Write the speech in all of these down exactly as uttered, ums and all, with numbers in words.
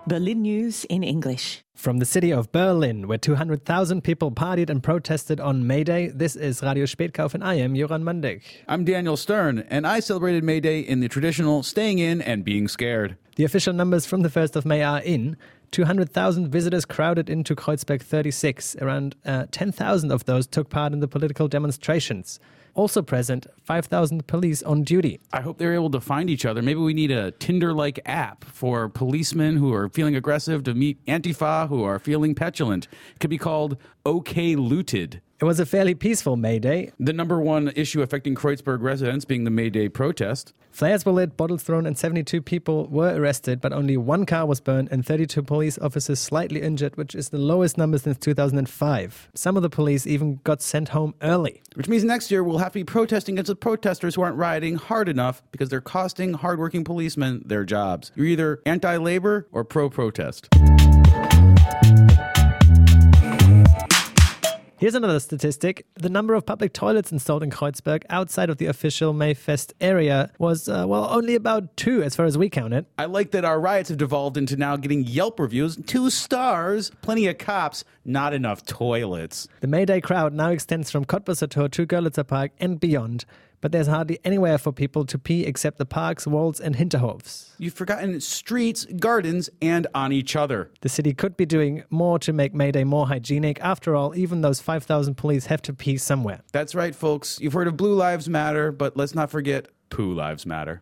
Berlin News in English. From the city of Berlin, where two hundred thousand people partied and protested on May Day, this is Radio Spätkauf and I am Joran Mundig. I'm Daniel Stern, and I celebrated May Day in the traditional staying in and being scared. The official numbers from the first of May are in. two hundred thousand visitors crowded into Kreuzberg thirty-six. Around uh, ten thousand of those took part in the political demonstrations. Also present, five thousand police on duty. I hope they're able to find each other. Maybe we need a Tinder-like app for policemen who are feeling aggressive to meet Antifa who are feeling petulant. It could be called OK Looted. It was a fairly peaceful May Day. The number one issue affecting Kreuzberg residents being the May Day protest. Flares were lit, bottles thrown, and seventy-two people were arrested, but only one car was burned and thirty-two police officers slightly injured, which is the lowest number since two thousand five. Some of the police even got sent home early. Which means next year we'll have to be protesting against the protesters who aren't rioting hard enough because they're costing hardworking policemen their jobs. You're either anti-labor or pro-protest. Here's another statistic. The number of public toilets installed in Kreuzberg outside of the official Mayfest area was, uh, well, only about two as far as we count it. I like that our riots have devolved into now getting Yelp reviews, two stars, plenty of cops, not enough toilets. The May Day crowd now extends from Cottbusser Tor to Görlitzer Park and beyond. But there's hardly anywhere for people to pee except the parks, walls and Hinterhofs. You've forgotten streets, gardens, and on each other. The city could be doing more to make May Day more hygienic. After all, even those five thousand police have to pee somewhere. That's right, folks. You've heard of Blue Lives Matter, but let's not forget Poo Lives Matter.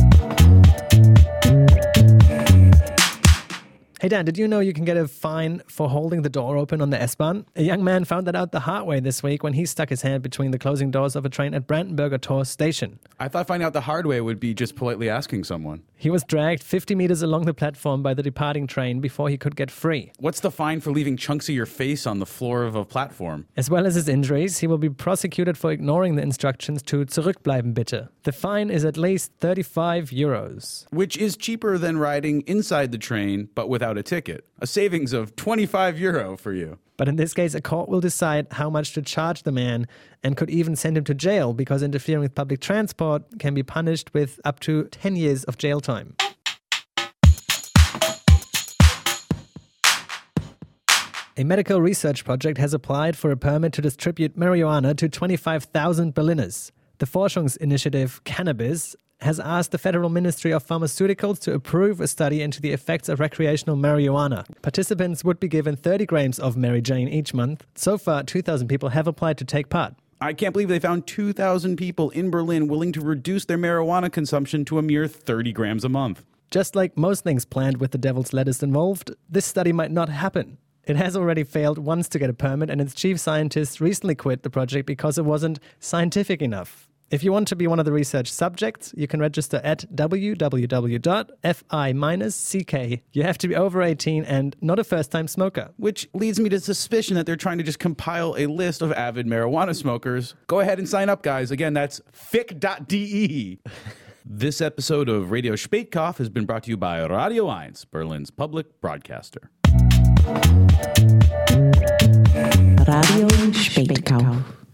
Hey Dan, did you know you can get a fine for holding the door open on the S-Bahn? A young man found that out the hard way this week when he stuck his hand between the closing doors of a train at Brandenburger Tor station. I thought finding out the hard way would be just politely asking someone. He was dragged fifty meters along the platform by the departing train before he could get free. What's the fine for leaving chunks of your face on the floor of a platform? As well as his injuries, he will be prosecuted for ignoring the instructions to zurückbleiben bitte. The fine is at least thirty-five euros. Which is cheaper than riding inside the train, but without a ticket. A savings of twenty-five euro for you. But in this case, a court will decide how much to charge the man and could even send him to jail because interfering with public transport can be punished with up to ten years of jail time. A medical research project has applied for a permit to distribute marijuana to twenty-five thousand Berliners. The Forschungsinitiative Cannabis has asked the Federal Ministry of Pharmaceuticals to approve a study into the effects of recreational marijuana. Participants would be given thirty grams of Mary Jane each month. So far, two thousand people have applied to take part. I can't believe they found two thousand people in Berlin willing to reduce their marijuana consumption to a mere thirty grams a month. Just like most things planned with the devil's lettuce involved, this study might not happen. It has already failed once to get a permit, and its chief scientist recently quit the project because it wasn't scientific enough. If you want to be one of the research subjects, you can register at w w w dot f i dash c k. You have to be over eighteen and not a first-time smoker. Which leads me to suspicion that they're trying to just compile a list of avid marijuana smokers. Go ahead and sign up, guys. Again, that's fic dot d e. This episode of Radio Spätkauf has been brought to you by Radio eins, Berlin's public broadcaster. Radio Spätkauf.